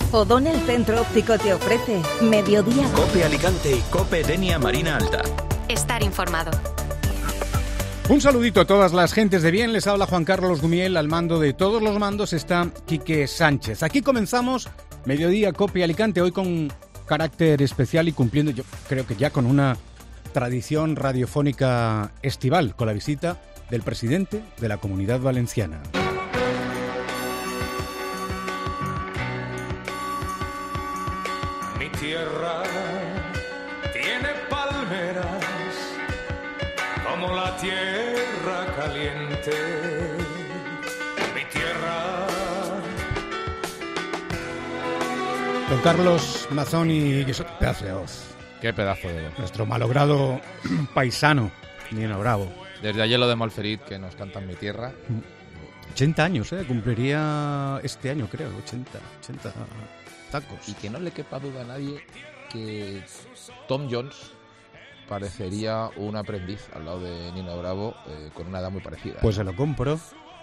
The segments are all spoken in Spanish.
O'Donnell Centro Óptico te ofrece Mediodía COPE Alicante y COPE Denia Marina Alta. Estar informado. Un saludito a todas las gentes de bien. Les habla Juan Carlos Gumiel. Al mando de todos los mandos está Quique Sánchez. Aquí comenzamos Mediodía COPE Alicante, hoy con carácter especial y cumpliendo, yo creo que ya con una tradición radiofónica estival, con la visita del presidente de la Comunidad Valenciana. Mi tierra tiene palmeras como la tierra caliente. Mi tierra. Don Carlos Mazzoni, qué pedazo de voz. Qué pedazo de voz. Nuestro malogrado paisano, Nino Bravo. Desde Ayelo de Malferit, que nos cantan Mi tierra. 80 años, cumpliría este año, creo, 80 tacos. Y que no le quepa duda a nadie que Tom Jones parecería un aprendiz al lado de Nino Bravo, con una edad muy parecida. Pues se lo compro.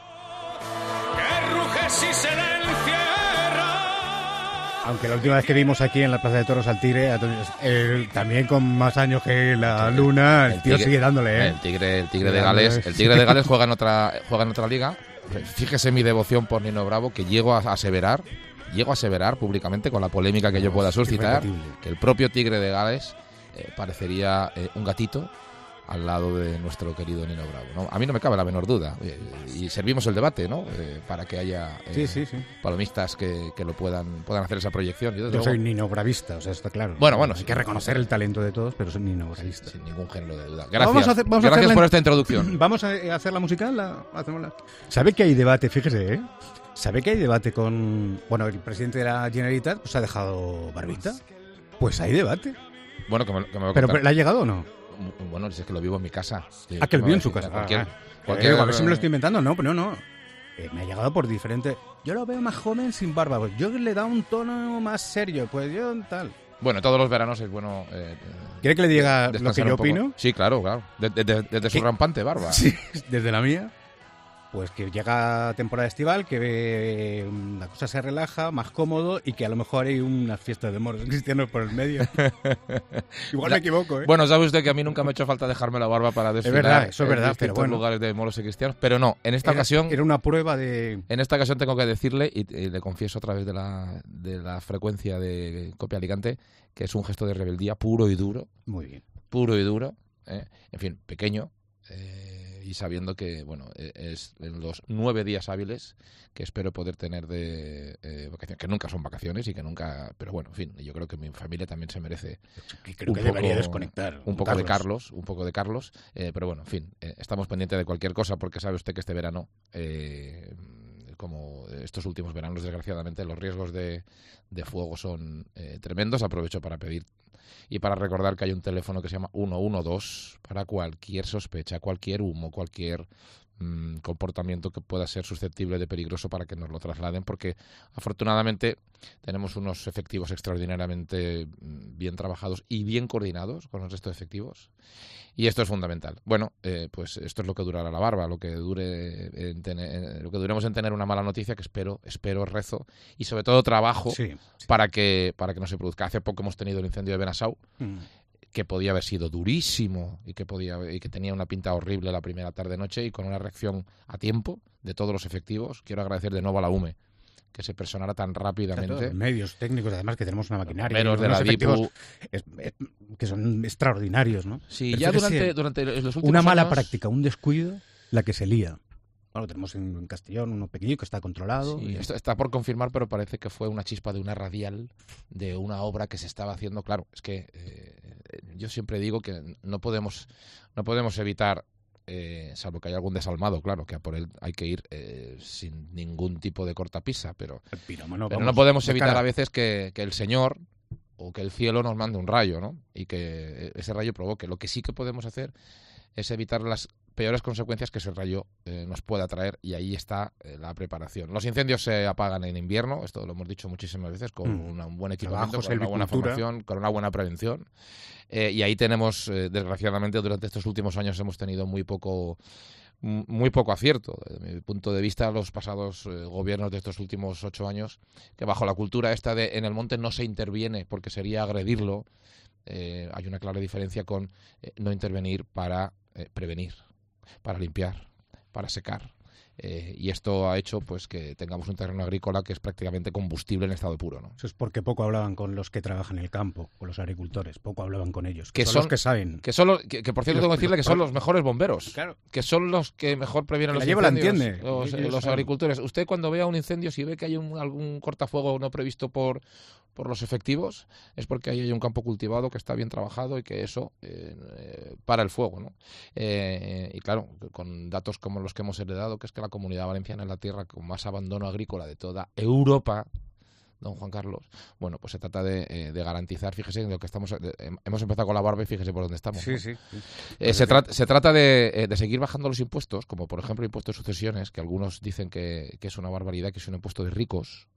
Que ruge si se le encierra. Aunque la última vez que vimos aquí en la Plaza de Toros al Tigre, también con más años que la Luna, el tío tigre, sigue dándole, El tigre de Gales, el Tigre de Gales juega en otra liga. Fíjese mi devoción por Nino Bravo, que llego a aseverar públicamente, con la polémica que yo pueda suscitar, que el propio Tigre de Gales parecería un gatito al lado de nuestro querido Nino Bravo, ¿no? A mí no me cabe la menor duda, y servimos el debate, ¿no? Para que haya palomistas que lo puedan hacer esa proyección. Yo soy Nino Bravista, o sea, está claro. Bueno, hay que reconocer el talento de todos, pero soy Nino Bravista. Sin ningún género de duda. Gracias, gracias por esta introducción. Vamos a hacer la musical, ¿Sabe que hay debate? Fíjese, ¿Sabe que hay debate con... Bueno, el presidente de la Generalitat pues ha dejado barbita? Pues hay debate. Bueno, que me va a contar. ¿Pero le ha llegado o no? Bueno, si es que lo vivo en mi casa. Que lo vivo en su casa. Cualquier a ver si me lo estoy inventando. No. Me ha llegado por diferente... Yo lo veo más joven sin barba. Pues yo le he dado un tono más serio. Pues yo tal... Bueno, todos los veranos es bueno... ¿Quiere que le diga lo que yo opino? Sí, claro. Desde su rampante barba. Sí, desde la mía. Pues que llega temporada estival, que la cosa se relaja, más cómodo, y que a lo mejor hay unas fiestas de moros cristianos por el medio. Igual me equivoco, Bueno, sabe usted que a mí nunca me ha hecho falta dejarme la barba para desfilar. Es verdad, eso es verdad, pero bueno, lugares de moros y cristianos, pero no, en esta ocasión... Era una prueba de... En esta ocasión tengo que decirle, y le confieso a través de la frecuencia de COPE Alicante, que es un gesto de rebeldía puro y duro. Muy bien. Puro y duro, en fin, pequeño, y sabiendo que, bueno, es en los 9 días hábiles que espero poder tener de vacaciones, que nunca son vacaciones y que nunca... Pero bueno, en fin, yo creo que mi familia también se merece debería desconectar. Un poco de Carlos, pero bueno, en fin, estamos pendientes de cualquier cosa, porque sabe usted que este verano, como estos últimos veranos, desgraciadamente, los riesgos de fuego son tremendos. Aprovecho para pedir y para recordar que hay un teléfono que se llama 112 para cualquier sospecha, cualquier humo, cualquier comportamiento que pueda ser susceptible de peligroso, para que nos lo trasladen, porque afortunadamente tenemos unos efectivos extraordinariamente bien trabajados y bien coordinados con el resto de efectivos, y esto es fundamental. Bueno, pues esto es lo que durará la barba, lo que duremos en tener una mala noticia, que espero, rezo y sobre todo trabajo para que no se produzca. Hace poco hemos tenido el incendio de Benasau, que podía haber sido durísimo y que tenía una pinta horrible la primera tarde-noche, y con una reacción a tiempo de todos los efectivos. Quiero agradecer de nuevo a la UME que se personara tan rápidamente. Medios técnicos, además, que tenemos una maquinaria. Menos de la DIPU. Que son extraordinarios, ¿no? Sí, pero ya durante los últimos una mala años... práctica, un descuido, la que se lía. Bueno, tenemos en Castellón uno pequeño que está controlado. Sí, esto está por confirmar, pero parece que fue una chispa de una radial de una obra que se estaba haciendo. Claro, es que yo siempre digo que no podemos evitar, salvo que haya algún desalmado, claro, que a por él hay que ir sin ningún tipo de cortapisa, pero no podemos evitar a veces que el Señor o que el cielo nos mande un rayo, ¿no? Y que ese rayo provoque. Lo que sí que podemos hacer es evitar las peores consecuencias que ese rayo nos pueda traer, y ahí está la preparación. Los incendios se apagan en invierno, esto lo hemos dicho muchísimas veces, con un buen equipamiento, con una buena formación, con una buena prevención, y ahí tenemos, desgraciadamente, durante estos últimos años hemos tenido muy poco muy poco acierto. Desde mi punto de vista, los pasados gobiernos de estos últimos 8 años, que bajo la cultura esta de en el monte no se interviene porque sería agredirlo, hay una clara diferencia con no intervenir para prevenir, para limpiar, para secar. Y esto ha hecho pues que tengamos un terreno agrícola que es prácticamente combustible en estado puro, ¿no? Eso es porque poco hablaban con los que trabajan en el campo, con los agricultores, poco hablaban con ellos, que son son los que saben. Que por cierto tengo que decirle que son los mejores bomberos, Claro. que son los que mejor previenen los la lleva, incendios, la entiende. los agricultores. Usted cuando vea un incendio, si ve que hay algún cortafuego no previsto por los efectivos, es porque ahí hay un campo cultivado que está bien trabajado y que eso para el fuego, ¿no? Y claro, con datos como los que hemos heredado, que es que la Comunidad Valenciana es la tierra con más abandono agrícola de toda Europa, don Juan Carlos, bueno, pues se trata de garantizar, fíjese en lo que hemos empezado con la barba y fíjese por dónde estamos, ¿no? Sí. Se trata de seguir bajando los impuestos, como por ejemplo el impuesto de sucesiones, que algunos dicen que es una barbaridad, que es un impuesto de ricos,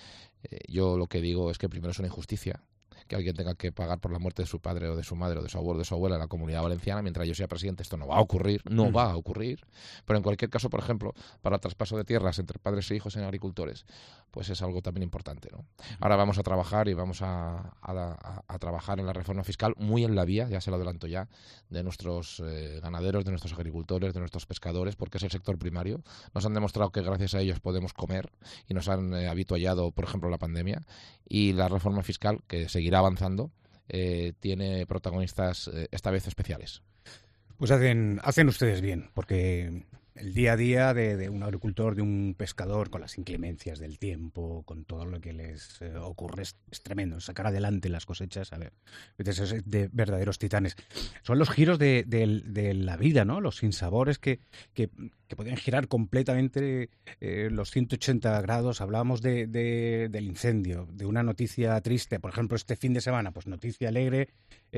yo lo que digo es que primero es una injusticia que alguien tenga que pagar por la muerte de su padre o de su madre o de su abuelo o de su abuela en la Comunidad Valenciana. Mientras yo sea presidente, esto no va a ocurrir, pero en cualquier caso, por ejemplo, para el traspaso de tierras entre padres e hijos en agricultores, pues es algo también importante, ¿no? Ahora vamos a trabajar y vamos a trabajar en la reforma fiscal muy en la vía, ya se lo adelanto ya, de nuestros ganaderos, de nuestros agricultores, de nuestros pescadores, porque es el sector primario. Nos han demostrado que gracias a ellos podemos comer y nos han habituallado, por ejemplo, la pandemia, y la reforma fiscal, que seguirá avanzando, tiene protagonistas esta vez especiales. Pues hacen ustedes bien, porque el día a día de un agricultor, de un pescador, con las inclemencias del tiempo, con todo lo que les ocurre, es tremendo. Sacar adelante las cosechas, a ver, es de verdaderos titanes. Son los giros de la vida, ¿no? Los sinsabores que pueden girar completamente los 180 grados. Hablábamos del incendio, de una noticia triste. Por ejemplo, este fin de semana, pues noticia alegre,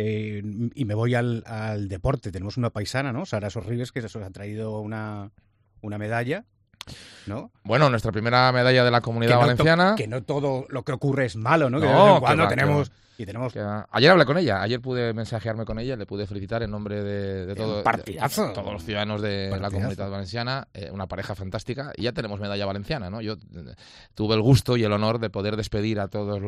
y me voy al deporte. Tenemos una paisana, ¿no? Sara Sorribes, que se ha traído una medalla, ¿no? Bueno, nuestra primera medalla de la Comunidad Valenciana. Que no todo lo que ocurre es malo, ¿no? Que no, de vez en cuando tenemos... Ayer hablé con ella, ayer pude mensajearme con ella, le pude felicitar en nombre de todos los ciudadanos de la Comunidad Valenciana, una pareja fantástica, y ya tenemos medalla valenciana, ¿no? Yo tuve el gusto y el honor de poder despedir a todos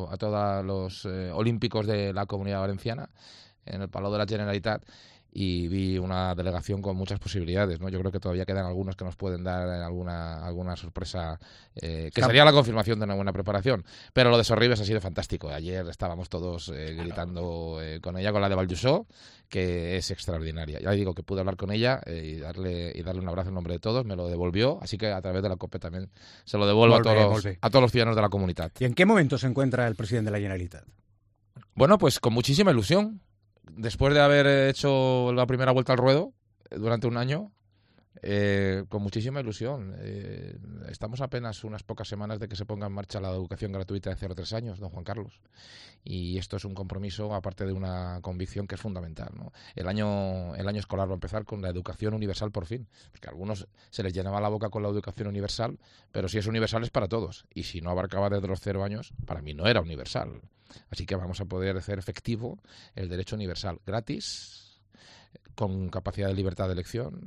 los olímpicos de la Comunidad Valenciana en el Palau de la Generalitat, y vi una delegación con muchas posibilidades, ¿no? Yo creo que todavía quedan algunos que nos pueden dar alguna sorpresa, que sería la confirmación de una buena preparación. Pero lo de Sorribes ha sido fantástico. Ayer estábamos todos gritando con ella, con la de Valdusó, que es extraordinaria. Ya digo que pude hablar con ella y darle un abrazo en nombre de todos, me lo devolvió, así que a través de la COPE también se lo devuelvo a todos los ciudadanos de la comunidad. ¿Y en qué momento se encuentra el presidente de la Generalitat? Bueno, pues con muchísima ilusión. Después de haber hecho la primera vuelta al ruedo durante un año, con muchísima ilusión. Estamos apenas unas pocas semanas de que se ponga en marcha la educación gratuita de 0 a 3 años, don Juan Carlos. Y esto es un compromiso, aparte de una convicción que es fundamental, ¿no? El año escolar va a empezar con la educación universal por fin, porque a algunos se les llenaba la boca con la educación universal, pero si es universal es para todos. Y si no abarcaba desde los 0 años, para mí no era universal. Así que vamos a poder hacer efectivo el derecho universal gratis, con capacidad de libertad de elección,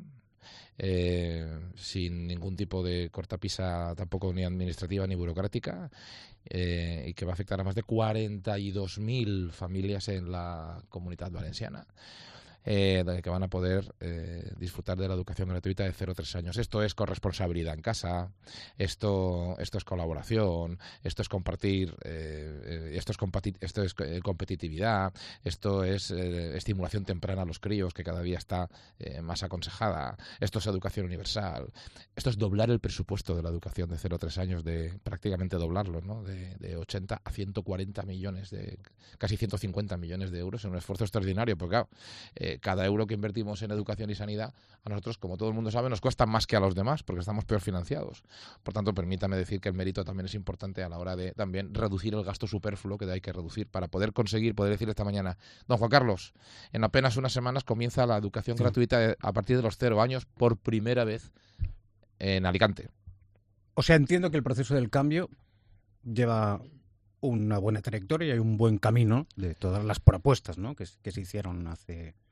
sin ningún tipo de cortapisa tampoco ni administrativa ni burocrática, y que va a afectar a más de 42.000 familias en la Comunidad Valenciana, que van a poder disfrutar de la educación gratuita de 0 a 3 años. Esto es corresponsabilidad en casa, esto es colaboración, esto es compartir, esto es competitividad, esto es estimulación temprana a los críos, que cada día está más aconsejada, esto es educación universal, esto es doblar el presupuesto de la educación de 0 a 3 años, de prácticamente doblarlo, ¿no? De 80 a 140 millones, casi 150 millones de euros, en un esfuerzo extraordinario, porque claro, cada euro que invertimos en educación y sanidad, a nosotros, como todo el mundo sabe, nos cuesta más que a los demás, porque estamos peor financiados. Por tanto, permítame decir que el mérito también es importante a la hora de también reducir el gasto superfluo que hay que reducir para poder decir esta mañana, don Juan Carlos, en apenas unas semanas comienza la educación gratuita a partir de los 0 años por primera vez en Alicante. O sea, entiendo que el proceso del cambio lleva una buena trayectoria y hay un buen camino de todas las propuestas, ¿no? que se hicieron hace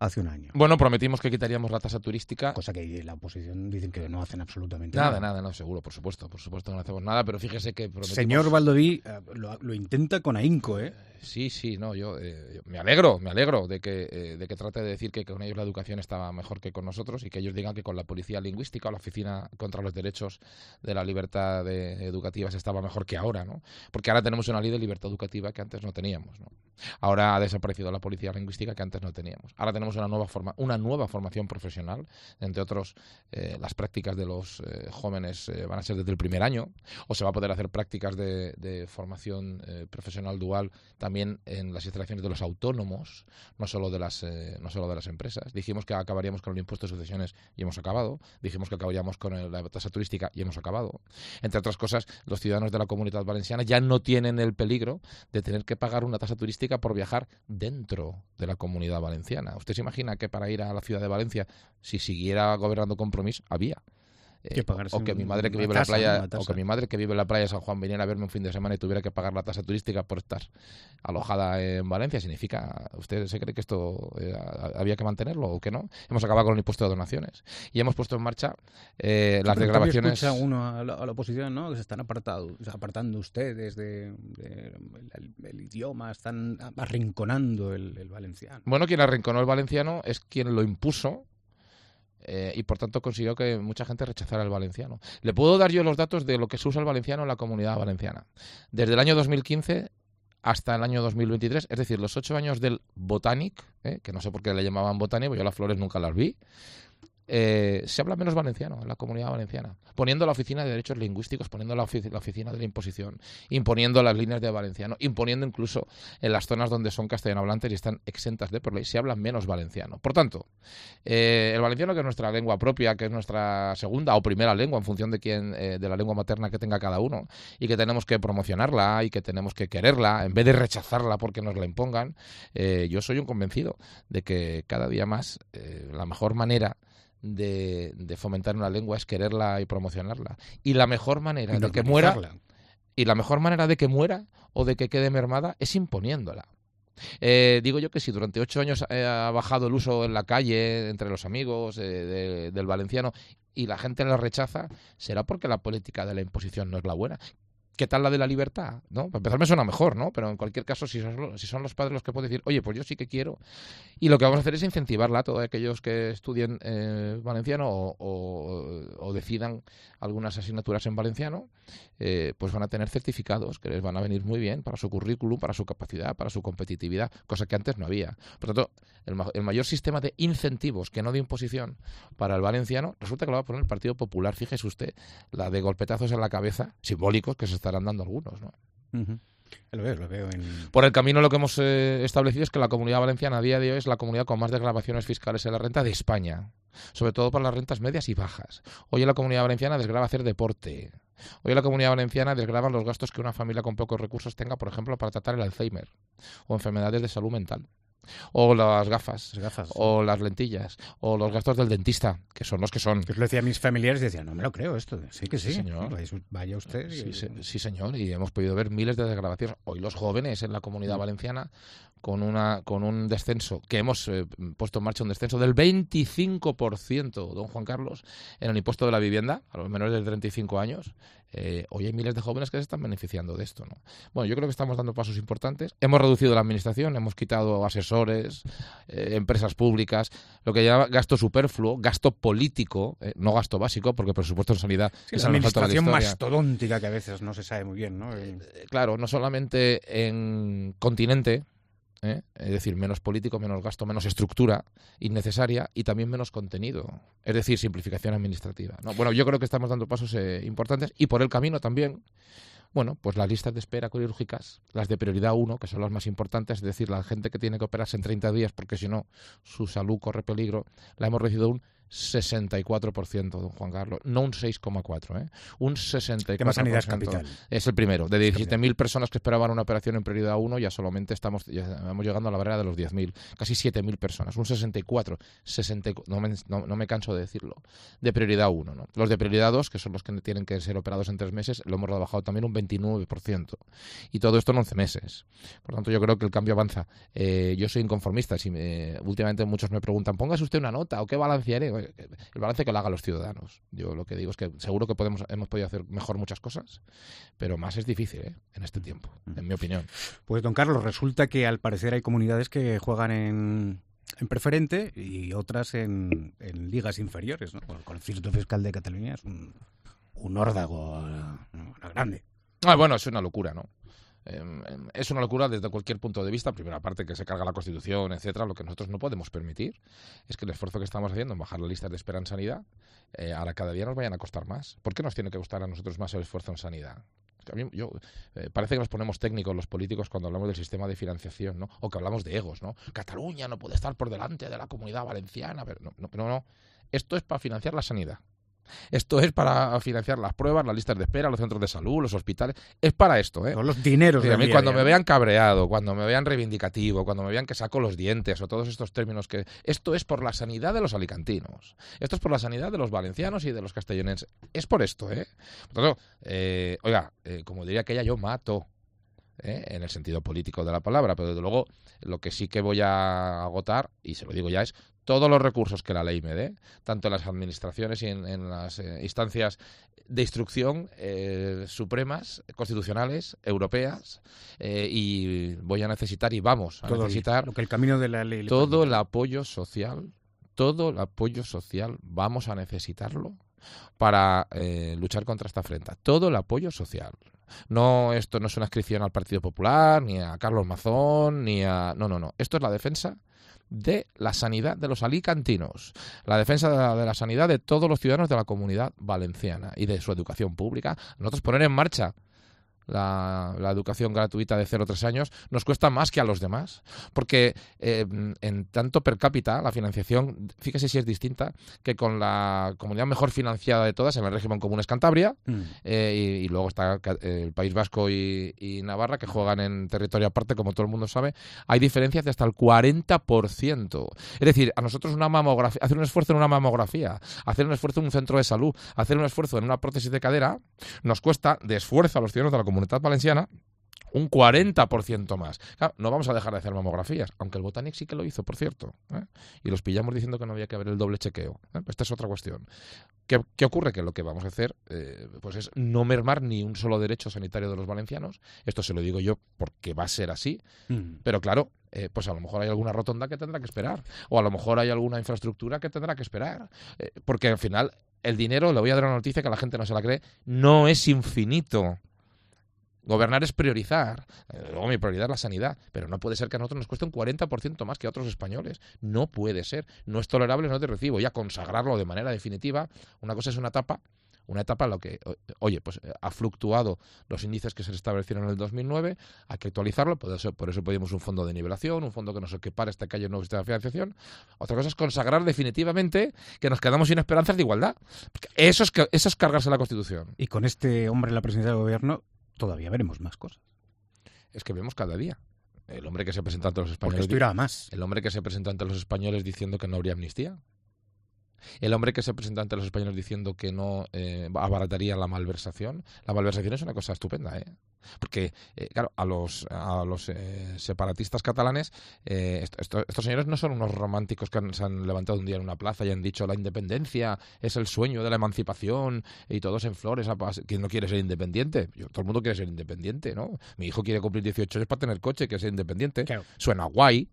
hace un año. Bueno, prometimos que quitaríamos la tasa turística. Cosa que la oposición dicen que no hacen absolutamente Nada, no, seguro, por supuesto que no hacemos nada, pero fíjese que prometimos... Señor Baldoví lo intenta con ahínco, ¿eh? Sí, no, yo me alegro de que trate de decir que con ellos la educación estaba mejor que con nosotros y que ellos digan que con la policía lingüística o la Oficina contra los Derechos de la Libertad Educativa se estaba mejor que ahora, ¿no? Porque ahora tenemos una ley de libertad educativa que antes no teníamos, ¿no? Ahora ha desaparecido la policía lingüística que antes no teníamos. Ahora tenemos una nueva formación profesional, entre otros las prácticas de los jóvenes van a ser desde el primer año, o se va a poder hacer prácticas de formación profesional dual también en las instalaciones de los autónomos, no solo de las empresas. Dijimos que acabaríamos con el impuesto de sucesiones y hemos acabado. Dijimos que acabaríamos con la tasa turística y hemos acabado. Entre otras cosas, los ciudadanos de la Comunidad Valenciana ya no tienen el peligro de tener que pagar una tasa turística por viajar dentro de la Comunidad Valenciana. ¿Usted se imagina que para ir a la ciudad de Valencia, si siguiera gobernando Compromís, había? O que mi madre que vive en la playa de San Juan viniera a verme un fin de semana y tuviera que pagar la tasa turística por estar alojada en Valencia, significa, ¿usted se cree que esto había que mantenerlo o que no? Hemos acabado con el impuesto de donaciones y hemos puesto en marcha las desgravaciones. Escucha uno a la oposición, ¿no? Que se están apartando ustedes del idioma, están arrinconando el valenciano. Bueno, quien arrinconó el valenciano es quien lo impuso. Y por tanto consiguió que mucha gente rechazara el valenciano. Le puedo dar yo los datos de lo que se usa el valenciano en la Comunidad Valenciana. Desde el año 2015 hasta el año 2023, es decir, los 8 años del Botanic, que no sé por qué le llamaban Botanic, yo las flores nunca las vi, se habla menos valenciano en la Comunidad Valenciana, poniendo la Oficina de Derechos Lingüísticos, poniendo la Oficina de la Imposición, imponiendo las líneas de valenciano, imponiendo incluso en las zonas donde son castellanohablantes y están exentas de por ley, se habla menos valenciano. Por tanto, el valenciano, que es nuestra lengua propia, que es nuestra segunda o primera lengua en función de la lengua materna que tenga cada uno, y que tenemos que promocionarla y que tenemos que quererla en vez de rechazarla porque nos la impongan, yo soy un convencido de que cada día más la mejor manera de fomentar una lengua es quererla y promocionarla. Y la mejor manera de que muera o de que quede mermada es imponiéndola. Digo yo que si durante 8 años ha bajado el uso en la calle, entre los amigos, del valenciano, y la gente la rechaza, será porque la política de la imposición no es la buena. ¿Qué tal la de la libertad? ¿No? Para empezar me suena mejor, ¿no? Pero en cualquier caso, si son los padres los que pueden decir, oye, pues yo sí que quiero. Y lo que vamos a hacer es incentivarla a todos aquellos que estudien valenciano o decidan algunas asignaturas en valenciano, pues van a tener certificados que les van a venir muy bien para su currículum, para su capacidad, para su competitividad, cosa que antes no había. Por tanto, el mayor sistema de incentivos, que no de imposición, para el valenciano, resulta que lo va a poner el Partido Popular. Fíjese usted, la de golpetazos en la cabeza, simbólicos, que se estarán dando algunos, ¿no? Uh-huh. Lo veo Por el camino lo que hemos establecido es que la Comunidad Valenciana a día de hoy es la comunidad con más desgravaciones fiscales en la renta de España, sobre todo para las rentas medias y bajas. Hoy en la Comunidad Valenciana desgrava hacer deporte. Hoy en la Comunidad Valenciana desgravan los gastos que una familia con pocos recursos tenga, por ejemplo, para tratar el Alzheimer o enfermedades de salud mental. O las gafas, o las lentillas, o los gastos del dentista, que son los que son. Yo lo decía a mis familiares y decían, no me lo creo esto. Sí que sí. Señor. Vaya usted. Sí, señor, y hemos podido ver miles de desgravaciones. Hoy los jóvenes en la Comunidad Valenciana, con un descenso, que hemos puesto en marcha un descenso del 25%, don Juan Carlos, en el impuesto de la vivienda, a los menores de 35 años. Hoy hay miles de jóvenes que se están beneficiando de esto, ¿no? Bueno, yo creo que estamos dando pasos importantes. Hemos reducido la administración, hemos quitado asesores, empresas públicas, lo que llama gasto superfluo, gasto político, no gasto básico, porque el presupuesto en sanidad es la administración mastodóntica que a veces no se sabe muy bien, ¿no? Claro, no solamente en continente, es decir, menos político, menos gasto, menos estructura innecesaria y también menos contenido, es decir, simplificación administrativa, ¿no? Bueno, yo creo que estamos dando pasos importantes y por el camino también, bueno, pues las listas de espera quirúrgicas, las de prioridad 1, que son las más importantes, es decir, la gente que tiene que operarse en 30 días porque si no su salud corre peligro, la hemos reducido un 64%, don Juan Carlos, no un 6,4%, un 64%. Tema sanidad capital. Es el primero. De 17.000 personas que esperaban una operación en prioridad 1, ya solamente estamos llegando a la barrera de los 10.000, casi 7.000 personas, un 64, no me canso de decirlo, de prioridad 1, ¿no? Los de prioridad 2, que son los que tienen que ser operados en 3 meses, lo hemos rebajado también un 29%. Y todo esto en 11 meses. Por tanto, yo creo que el cambio avanza. Yo soy inconformista. Últimamente muchos me preguntan, póngase usted una nota o qué balance haré. El balance que lo hagan los ciudadanos. Yo lo que digo es que seguro que hemos podido hacer mejor muchas cosas, pero más es difícil, en este tiempo, en mi opinión. Pues, don Carlos, resulta que al parecer hay comunidades que juegan en preferente y otras en ligas inferiores, ¿no? El Concierto Fiscal de Cataluña es un órdago grande. Bueno, es una locura, ¿no? Es una locura desde cualquier punto de vista. Primero, aparte que se carga la Constitución, etcétera, lo que nosotros no podemos permitir es que el esfuerzo que estamos haciendo en bajar las listas de espera en sanidad, ahora cada día nos vayan a costar más. ¿Por qué nos tiene que costar a nosotros más el esfuerzo en sanidad? Parece que nos ponemos técnicos los políticos cuando hablamos del sistema de financiación, ¿no? O que hablamos de egos, ¿no? Cataluña no puede estar por delante de la Comunidad Valenciana, pero no. Esto es para financiar la sanidad. Esto es para financiar las pruebas, las listas de espera, los centros de salud, los hospitales. Es para esto, Son los dineros. A mí cuando me vean cabreado, cuando me vean reivindicativo, cuando me vean que saco los dientes o todos estos términos que... Esto es por la sanidad de los alicantinos. Esto es por la sanidad de los valencianos y de los castellonenses. Es por esto, Por tanto, como diría aquella, yo mato. En el sentido político de la palabra, pero desde luego lo que sí que voy a agotar, y se lo digo ya, es todos los recursos que la ley me dé, tanto en las administraciones y en las instancias de instrucción supremas, constitucionales, europeas, y voy a necesitar, y vamos a necesitar lo que el camino de la ley todo el apoyo social, vamos a necesitarlo para luchar contra esta afrenta. Todo el apoyo social. No, esto no es una adscripción al Partido Popular, ni a Carlos Mazón, ni a... No. Esto es la defensa de la sanidad de los alicantinos, la defensa de la sanidad de todos los ciudadanos de la Comunidad Valenciana y de su educación pública. Nosotros poner en marcha la educación gratuita de 0 a 3 años nos cuesta más que a los demás, porque en tanto per cápita la financiación, fíjese si es distinta que con la comunidad mejor financiada de todas en el régimen común es Cantabria, y luego está el País Vasco y Navarra, que juegan en territorio aparte, como todo el mundo sabe. Hay diferencias de hasta el 40%. Es decir, a nosotros una mamografía, hacer un esfuerzo en una mamografía, hacer un esfuerzo en un centro de salud, hacer un esfuerzo en una prótesis de cadera, nos cuesta de esfuerzo a los ciudadanos de la Comunidad Valenciana un 40% más. Claro, no vamos a dejar de hacer mamografías, aunque el Botanic sí que lo hizo, por cierto, y los pillamos diciendo que no había que haber el doble chequeo. Esta es otra cuestión. ¿Qué ocurre? Que lo que vamos a hacer pues es no mermar ni un solo derecho sanitario de los valencianos. Esto se lo digo yo porque va a ser así, pero claro, pues a lo mejor hay alguna rotonda que tendrá que esperar, o a lo mejor hay alguna infraestructura que tendrá que esperar, porque al final el dinero, le voy a dar una noticia que la gente no se la cree, no es infinito. Gobernar es priorizar. Mi prioridad es la sanidad, pero no puede ser que a nosotros nos cueste un 40% más que a otros españoles. No puede ser. No es tolerable, no te recibo. Ya consagrarlo de manera definitiva. Una cosa es una etapa en la que, pues ha fluctuado los índices que se establecieron en el 2009, hay que actualizarlo, por eso pedimos un fondo de nivelación, un fondo que nos equipare este calle nuevo sistema de financiación. Otra cosa es consagrar definitivamente que nos quedamos sin esperanzas de igualdad. Porque eso es cargarse la Constitución. Y con este hombre en la presidencia del gobierno todavía veremos más cosas. Es que vemos cada día. El hombre que se presenta ante los españoles. Porque esto irá a más. El hombre que se presenta ante los españoles diciendo que no habría amnistía. El hombre que se presenta ante los españoles diciendo que no abarataría la malversación. La malversación es una cosa estupenda, porque, claro, a los separatistas catalanes, estos señores no son unos románticos que se han levantado un día en una plaza y han dicho la independencia es el sueño de la emancipación y todos en flores. ¿Quién no quiere ser independiente? Todo el mundo quiere ser independiente, ¿no? Mi hijo quiere cumplir 18 años para tener coche, quiere ser independiente. Claro. Suena guay.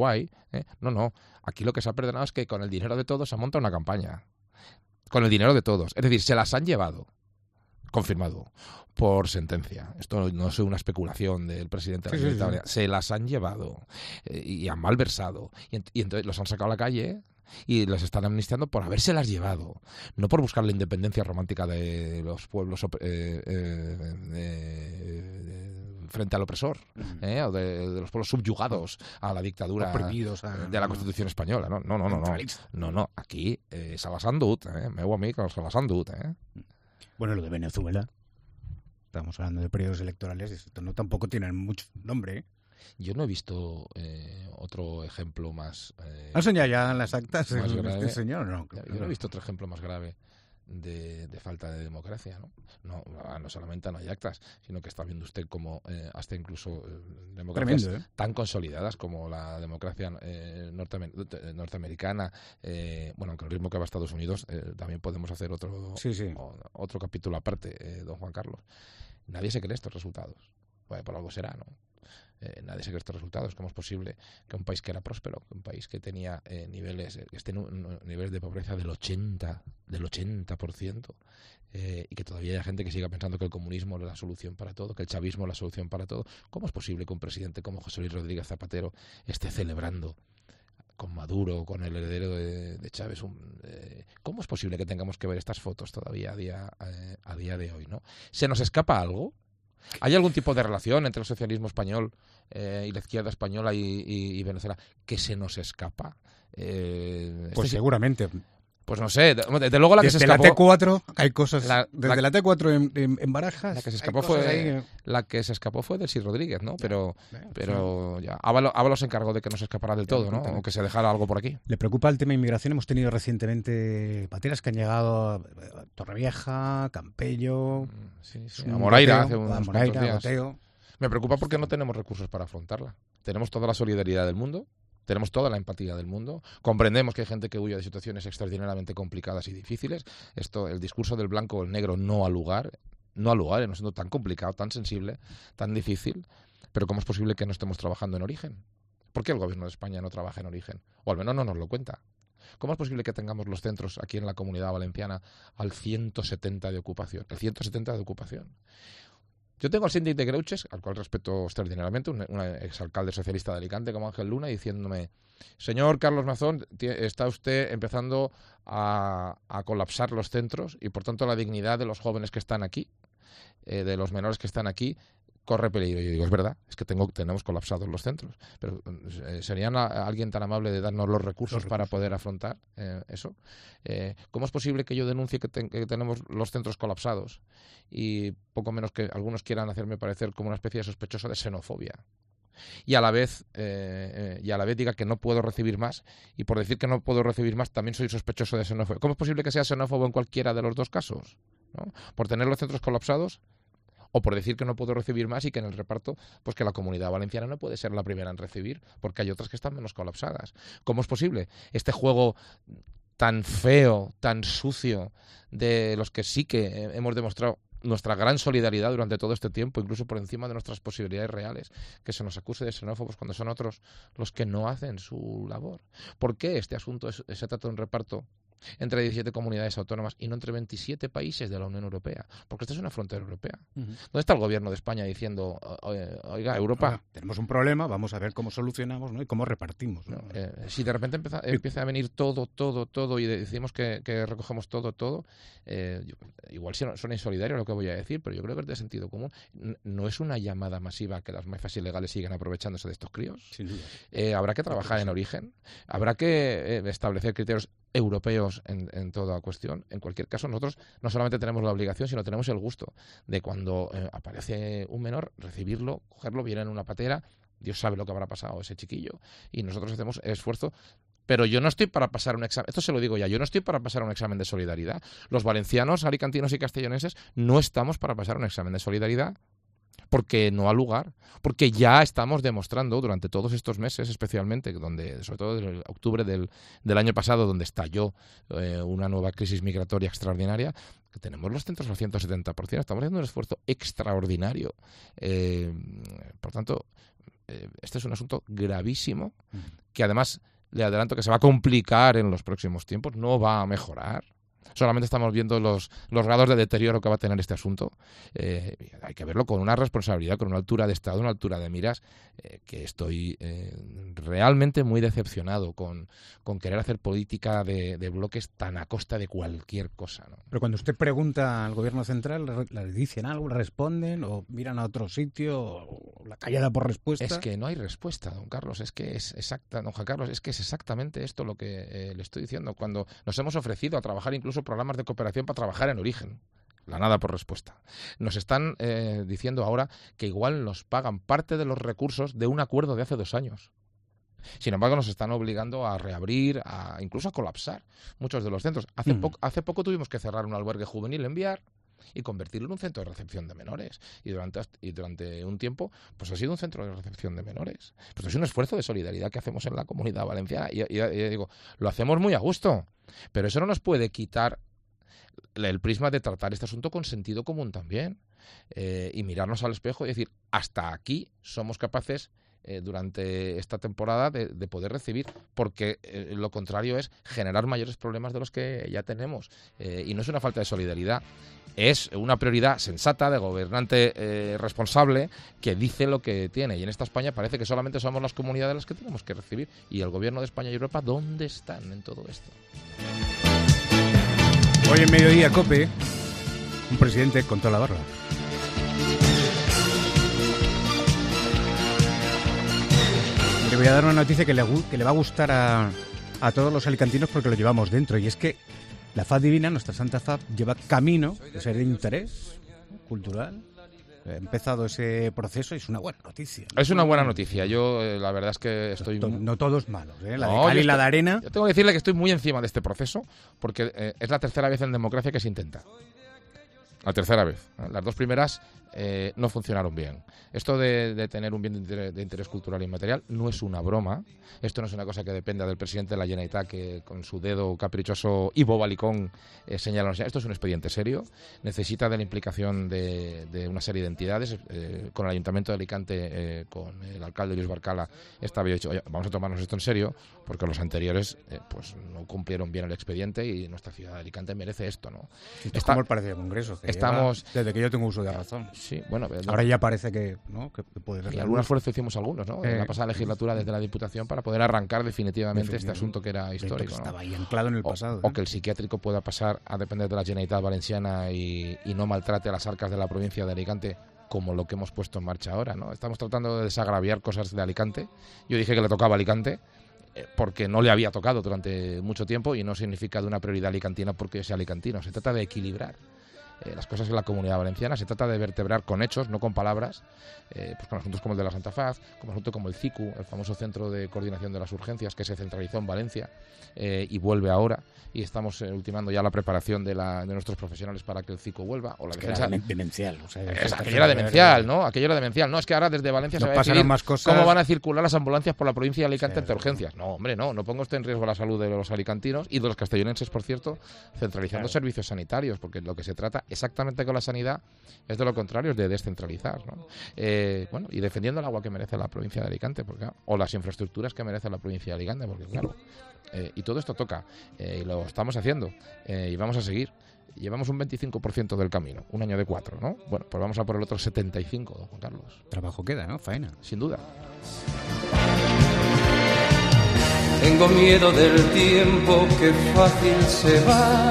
No. Aquí lo que se ha perdonado es que con el dinero de todos se ha montado una campaña. Con el dinero de todos. Es decir, se las han llevado. Confirmado. Por sentencia. Esto no es una especulación del presidente de la Comunidad. Se las han llevado. Y han malversado. Y entonces los han sacado a la calle y los están amnistiando por habérselas llevado. No por buscar la independencia romántica de los pueblos frente al opresor, o de los pueblos subyugados a la dictadura oprimidos de la Constitución espanyola. No. Aquí se les han dut, meu amic, se les han dut. Bueno, lo de Venezuela, estamos hablando de periodos electorales, esto no tampoco tiene mucho nombre, ¿eh? Yo no he visto otro ejemplo más... ¿Han soñado ya en las actas más el grave. señor? No, Yo no he visto otro ejemplo más grave de falta de democracia, ¿no? No solamente no hay actas, sino que está viendo usted como hasta incluso democracias Tremendo, tan consolidadas como la democracia norteamericana, bueno, aunque el ritmo que va a Estados Unidos, también podemos hacer otro capítulo aparte, don Juan Carlos. Nadie se cree estos resultados. Bueno, por algo será, ¿no? Nadie se cree estos resultados. ¿Cómo es posible que un país que era próspero, que un país que tenía niveles de pobreza del 80%, y que todavía haya gente que siga pensando que el comunismo es la solución para todo, que el chavismo es la solución para todo? ¿Cómo es posible que un presidente como José Luis Rodríguez Zapatero esté celebrando con Maduro, con el heredero de Chávez? ¿Cómo es posible que tengamos que ver estas fotos todavía a día de hoy, ¿no? ¿Se nos escapa algo? ¿Hay algún tipo de relación entre el socialismo español y la izquierda española y Venezuela que se nos escapa? Pues seguramente. Pues no sé, desde luego la que se escapó... Desde la T4 hay cosas... Desde la T4 en Barajas... La que se escapó fue Delcy Rodríguez, ¿no? Pero ya, Ábalos se encargó de que no se escapara del todo, ¿no? O que se dejara algo por aquí. ¿Le preocupa el tema de inmigración? Hemos tenido recientemente pateras que han llegado a Torrevieja, Campello... A Moraira, hace unos Moraira, días. Boteo. Me preocupa porque no tenemos recursos para afrontarla. Tenemos toda la solidaridad del mundo, tenemos toda la empatía del mundo, comprendemos que hay gente que huye de situaciones extraordinariamente complicadas y difíciles. El discurso del blanco o el negro no ha lugar en un asunto tan complicado, tan sensible, tan difícil. Pero ¿cómo es posible que no estemos trabajando en origen? ¿Por qué el gobierno de España no trabaja en origen? O al menos no nos lo cuenta. ¿Cómo es posible que tengamos los centros aquí en la Comunidad Valenciana al 170 de ocupación? El 170 de ocupación. Yo tengo al síndic de Greuches, al cual respeto extraordinariamente, un exalcalde socialista de Alicante como Ángel Luna, diciéndome: señor Carlos Mazón, está usted empezando a colapsar los centros y por tanto la dignidad de los jóvenes que están aquí, de los menores que están aquí, corre peligro. Y yo digo, es verdad, es que tenemos colapsados los centros, pero ¿serían alguien tan amable de darnos los recursos para poder afrontar eso? ¿Cómo es posible que yo denuncie que tenemos los centros colapsados y poco menos que algunos quieran hacerme parecer como una especie de sospechoso de xenofobia? Y a la vez diga que no puedo recibir más, y por decir que no puedo recibir más también soy sospechoso de xenofobia. ¿Cómo es posible que sea xenófobo en cualquiera de los dos casos? ¿No? Por tener los centros colapsados, o por decir que no puedo recibir más y que en el reparto, pues que la Comunidad Valenciana no puede ser la primera en recibir, porque hay otras que están menos colapsadas. ¿Cómo es posible este juego tan feo, tan sucio, de los que sí que hemos demostrado nuestra gran solidaridad durante todo este tiempo, incluso por encima de nuestras posibilidades reales, que se nos acuse de xenófobos cuando son otros los que no hacen su labor? ¿Por qué este asunto se trata de un reparto entre 17 comunidades autónomas y no entre 27 países de la Unión Europea? Porque esta es una frontera europea. ¿Dónde está el gobierno de España diciendo, oiga, Europa, tenemos un problema, vamos a ver cómo solucionamos, ¿no? Y cómo repartimos, ¿no? Si de repente empieza a venir todo y decimos que recogemos todo, igual suena insolidario lo que voy a decir, pero yo creo que es de sentido común. No es una llamada masiva que las mafas ilegales sigan aprovechándose de estos críos. Sin duda. Habrá que trabajar en origen, habrá que establecer criterios europeos en toda cuestión. En cualquier caso, nosotros no solamente tenemos la obligación, sino tenemos el gusto de cuando aparece un menor, recibirlo, cogerlo, viene en una patera, Dios sabe lo que habrá pasado a ese chiquillo, y nosotros hacemos esfuerzo. Pero yo no estoy para pasar un examen, esto se lo digo ya, yo no estoy para pasar un examen de solidaridad. Los valencianos, alicantinos y castellonenses no estamos para pasar un examen de solidaridad, porque no ha lugar, porque ya estamos demostrando durante todos estos meses, especialmente, sobre todo en octubre del año pasado, donde estalló una nueva crisis migratoria extraordinaria, que tenemos los centros al 170%, estamos haciendo un esfuerzo extraordinario. Por tanto, este es un asunto gravísimo, que además le adelanto que se va a complicar en los próximos tiempos, no va a mejorar. Solamente estamos viendo los grados de deterioro que va a tener este asunto. Hay que verlo con una responsabilidad, con una altura de Estado, una altura de miras, que estoy realmente muy decepcionado con querer hacer política de bloques tan a costa de cualquier cosa, ¿no? Pero cuando usted pregunta al gobierno central, ¿le dicen algo, le responden o miran a otro sitio? la callada por respuesta. Es que no hay respuesta, don Carlos, don Juan Carlos, es que es exactamente esto lo que le estoy diciendo. Cuando nos hemos ofrecido a trabajar incluso programas de cooperación para trabajar en origen, la nada por respuesta. Nos están diciendo ahora que igual nos pagan parte de los recursos de un acuerdo de hace 2 años. Sin embargo, nos están obligando a reabrir, incluso a colapsar muchos de los centros. Hace poco tuvimos que cerrar un albergue juvenil en Biar y convertirlo en un centro de recepción de menores. Y durante un tiempo, pues ha sido un centro de recepción de menores. Pues es un esfuerzo de solidaridad que hacemos en la Comunidad Valenciana. Y digo, lo hacemos muy a gusto, pero eso no nos puede quitar el prisma de tratar este asunto con sentido común también. Y mirarnos al espejo y decir, hasta aquí somos capaces durante esta temporada de poder recibir, porque lo contrario es generar mayores problemas de los que ya tenemos. Y no es una falta de solidaridad, es una prioridad sensata de gobernante responsable que dice lo que tiene. Y en esta España parece que solamente somos las comunidades las que tenemos que recibir. Y el gobierno de España y Europa, ¿dónde están en todo esto? Hoy en Mediodía COPE, un presidente con toda la barba. Le voy a dar una noticia que le va a gustar a todos los alicantinos porque lo llevamos dentro. Y es que la FAD Divina, nuestra Santa FAD, lleva camino de ser de interés cultural. Ha empezado ese proceso y es una buena noticia, ¿no? Es una buena noticia. Yo, la verdad es que estoy... No todos malos, ¿eh? La de Cali y la de Arena... Yo tengo que decirle que estoy muy encima de este proceso porque es la tercera vez en democracia que se intenta. La tercera vez. Las 2 primeras no funcionaron bien. Esto de tener un bien de interés cultural inmaterial no es una broma. Esto no es una cosa que dependa del presidente de la Generalitat que con su dedo caprichoso y bobalicón señala. Esto es un expediente serio. Necesita de la implicación de una serie de entidades. Con el Ayuntamiento de Alicante, con el alcalde Luis Barcala, había dicho, oye, vamos a tomarnos esto en serio porque los anteriores pues no cumplieron bien el expediente y nuestra ciudad de Alicante merece esto, ¿no? Esto es como el Partido del Congreso. Desde que yo tengo uso de razón. Sí, bueno, ahora ya parece que, ¿no? que puede ser. Y algún esfuerzo hicimos algunos, ¿no? En la pasada legislatura desde la Diputación para poder arrancar definitivamente este asunto que era histórico, ¿no? Estaba ahí anclado en el pasado. O que el psiquiátrico pueda pasar a depender de la Generalitat Valenciana y no maltrate a las arcas de la provincia de Alicante como lo que hemos puesto en marcha ahora, ¿no? Estamos tratando de desagraviar cosas de Alicante. Yo dije que le tocaba a Alicante porque no le había tocado durante mucho tiempo y no significa de una prioridad alicantina porque sea alicantino. Se trata de equilibrar las cosas en la Comunidad Valenciana. Se trata de vertebrar con hechos, no con palabras, pues con asuntos como el de la Santa Faz, como asuntos como el CICU, el famoso Centro de Coordinación de las Urgencias, que se centralizó en Valencia y vuelve ahora, y estamos ultimando ya la preparación de nuestros profesionales para que el CICU vuelva. O la defensa demencial. O sea, aquello era demencial, ¿no? Aquello era demencial. No, es que ahora desde Valencia se va a decidir más cosas. Cómo van a circular las ambulancias por la provincia de Alicante ante urgencias. No, hombre, no ponga usted en riesgo la salud de los alicantinos y de los castellonenses, por cierto, centralizando servicios sanitarios, porque lo que se trata exactamente con la sanidad es de lo contrario, es de descentralizar, ¿no? Y defendiendo el agua que merece la provincia de Alicante, porque, o las infraestructuras que merece la provincia de Alicante, porque claro, y todo esto toca, y lo estamos haciendo, y vamos a seguir. Llevamos un 25% del camino, un año de 4, ¿no? Bueno, pues vamos a por el otro 75, don Juan Carlos. Trabajo queda, ¿no? Faena. Sin duda. Tengo miedo del tiempo que fácil se va.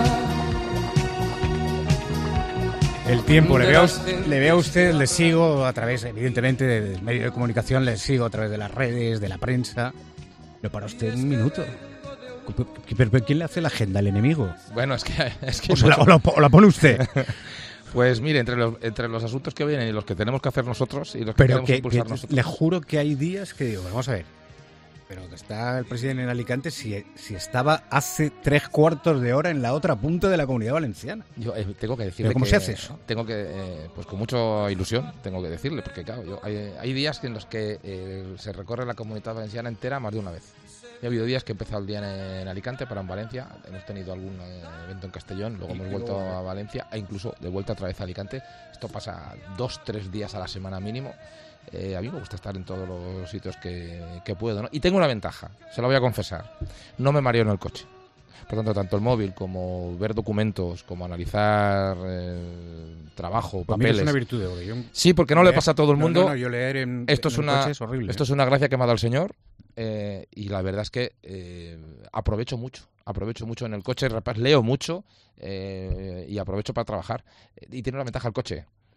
El tiempo, le veo a usted, le sigo a través, evidentemente, del medio de comunicación, le sigo a través de las redes, de la prensa. Pero para usted, un minuto. ¿Pero quién le hace la agenda al enemigo? Bueno, es que o la pone usted. Pues mire, entre los asuntos que vienen y los que tenemos que hacer nosotros y los que tenemos que impulsar nosotros. Le juro que hay días que digo, vamos a ver, pero que está el presidente en Alicante si estaba hace 3/4 de hora en la otra punta de la Comunidad Valenciana. Yo tengo que decirle. ¿Pero cómo se hace eso? Tengo que, pues con mucha ilusión, tengo que decirle, porque claro, hay días en los que se recorre la Comunidad Valenciana entera más de una vez. Ha habido días que he empezado el día en Alicante, para en Valencia, hemos tenido algún evento en Castellón, luego hemos vuelto a Valencia e incluso de vuelta otra vez a Alicante. Esto pasa 2-3 días a la semana mínimo. A mí me gusta estar en todos los sitios que puedo, ¿no? Y tengo una ventaja, se lo voy a confesar, no me mareo en el coche. Por tanto, tanto el móvil como ver documentos, como analizar trabajo, papeles. Es una virtud de hoy. Sí, porque no le pasa a todo el mundo. No, yo leer en esto es coche es horrible. Esto es una gracia que me ha dado el Señor. Y la verdad es que aprovecho mucho en el coche, leo mucho y aprovecho para trabajar. Y tiene una ventaja el coche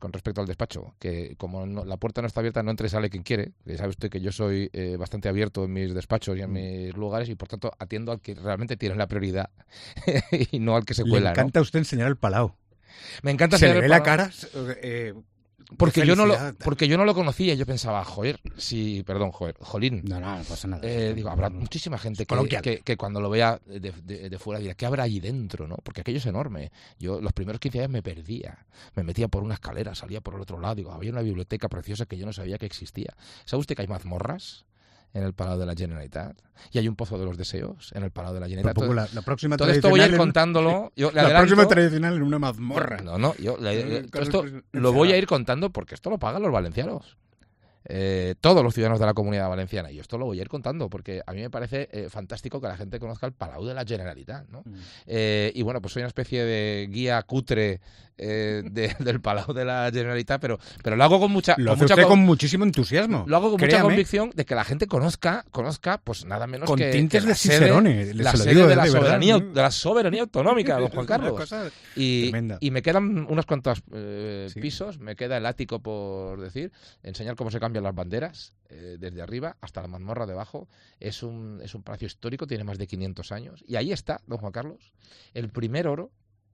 con respecto al despacho, que como la puerta no está abierta, no entre y sale quien quiere. Sabe usted que yo soy bastante abierto en mis despachos y en mis lugares y por tanto atiendo al que realmente tiene la prioridad y no al que se cuela. Le encanta a usted enseñar el Palau. Me encanta ¿Se enseñar le el ve la Palau. cara? Porque yo no lo conocía. Yo pensaba, jolín. No pasa nada. Digo, habrá muchísima gente que cuando lo vea de fuera dirá, ¿qué habrá allí dentro? ¿No? Porque aquello es enorme. Yo los primeros 15 días me perdía. Me metía por una escalera, salía por el otro lado. Digo, había una biblioteca preciosa que yo no sabía que existía. ¿Sabe usted que hay mazmorras en el Palau de la Generalitat? Y hay un pozo de los deseos en el Palau de la Generalitat. La próxima todo esto voy a ir contándolo. Próxima tradicional en una mazmorra. Todo esto lo voy a ir contando porque esto lo pagan los valencianos. Todos los ciudadanos de la Comunidad Valenciana. Y esto lo voy a ir contando porque a mí me parece fantástico que la gente conozca el Palau de la Generalitat, ¿no? Y bueno, pues soy una especie de guía cutre del Palau de la Generalitat, pero lo hago con mucha... Lo hace usted con muchísimo entusiasmo. Lo hago con mucha convicción de que la gente conozca pues nada menos con que tintes que de Cicerone. La sede de la soberanía autonómica, don Juan Carlos. Y me quedan unos cuantos pisos, me queda el ático, por decir, enseñar cómo se cambian las banderas desde arriba hasta la mazmorra debajo. Es un palacio histórico, tiene más de 500 años. Y ahí está, don Juan Carlos, el primer oro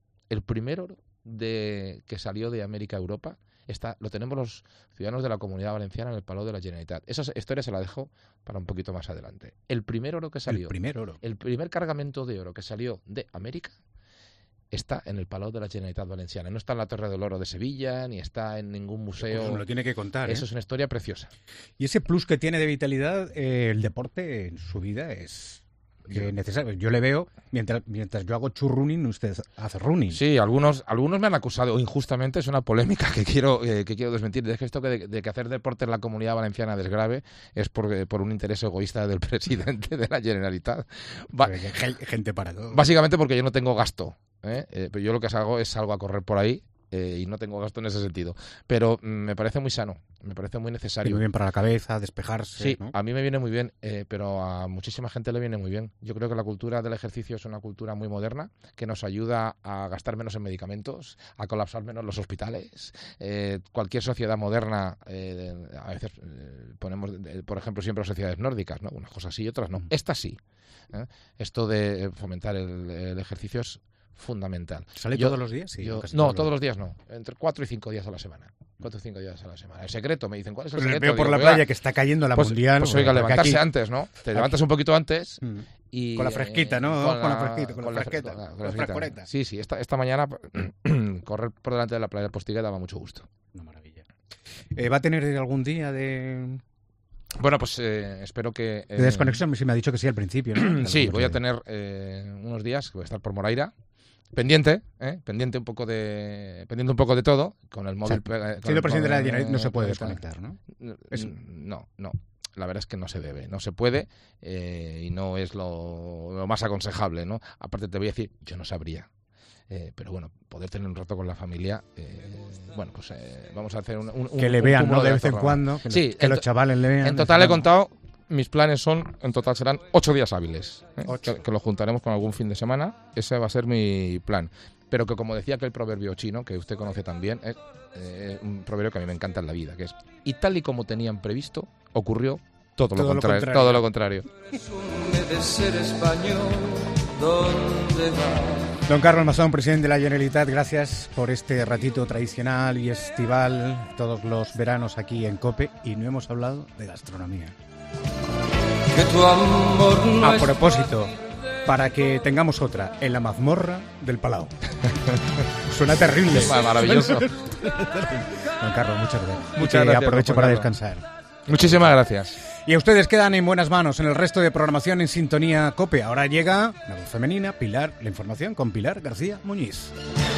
que salió de América a Europa. Lo tenemos los ciudadanos de la Comunidad Valenciana en el Palau de la Generalitat. Esa historia se la dejo para un poquito más adelante. El primer oro que salió, el primer cargamento de oro que salió de América está en el Palau de la Generalitat Valenciana. No está en la Torre del Oro de Sevilla, ni está en ningún museo. Pues me lo tiene que contar. Eso es una historia preciosa. Y ese plus que tiene de vitalidad, el deporte en su vida es necesario. Yo le veo, mientras yo hago churrunning, usted hace running. Sí, algunos me han acusado injustamente, es una polémica que quiero desmentir. Es que esto de que hacer deporte en la Comunidad Valenciana desgrave es por un interés egoísta del presidente de la Generalitat. Gente para todo. Básicamente porque yo no tengo gasto. Pero yo lo que hago es salgo a correr por ahí y no tengo gasto en ese sentido. Pero me parece muy sano, me parece muy necesario. Y muy bien para la cabeza, despejarse. Sí, ¿no? A mí me viene muy bien, pero a muchísima gente le viene muy bien. Yo creo que la cultura del ejercicio es una cultura muy moderna, que nos ayuda a gastar menos en medicamentos, a colapsar menos los hospitales. Cualquier sociedad moderna, a veces ponemos, por ejemplo, siempre sociedades nórdicas, ¿no? Unas cosas sí y otras no. Esta sí. Esto de fomentar el ejercicio es fundamental. ¿Sale todos los días? Sí, no, todos los días no. Entre 4 y 5 días a la semana. 4 o 5 días a la semana. El secreto, me dicen, ¿cuál es el secreto? Veo por la playa que está cayendo la mundial. Pues oiga, levantarse antes, ¿no? Te levantas un poquito antes y... Con la fresquita, ¿no? Con la fresquita. Sí, esta mañana correr por delante de la playa del Postiga daba mucho gusto. Una maravilla. ¿Va a tener algún día de...? Bueno, pues espero que... de desconexión, si me ha dicho que sí al principio, ¿no? Sí, voy a tener unos días que voy a estar por Moraira, pendiente un poco de todo, con el móvil... Siendo presidente de la Generalitat no se puede desconectar, ¿no? No. La verdad es que no se debe, no se puede y no es lo más aconsejable, ¿no? Aparte te voy a decir, yo no sabría. Pero bueno, poder tener un rato con la familia, bueno, pues vamos a hacer un que le vean, ¿no? De vez en cuando, que los chavales le vean. En total he contado, mis planes serán 8 días hábiles, que lo juntaremos con algún fin de semana, ese va a ser mi plan. Pero que como decía aquel proverbio chino, que usted conoce también, es un proverbio que a mí me encanta en la vida, que es, y tal y como tenían previsto, ocurrió todo lo contrario. Don Carlos Masón, presidente de la Generalitat, gracias por este ratito tradicional y estival todos los veranos aquí en COPE, y no hemos hablado de gastronomía. A propósito, para que tengamos otra, en la mazmorra del Palau. Suena terrible. Maravilloso. Don Carlos, muchas gracias. Muchas gracias. Aprovecho para descansar. Muchísimas gracias. Y a ustedes quedan en buenas manos en el resto de programación en Sintonía COPE. Ahora llega la voz femenina, Pilar, la información con Pilar García Muñiz.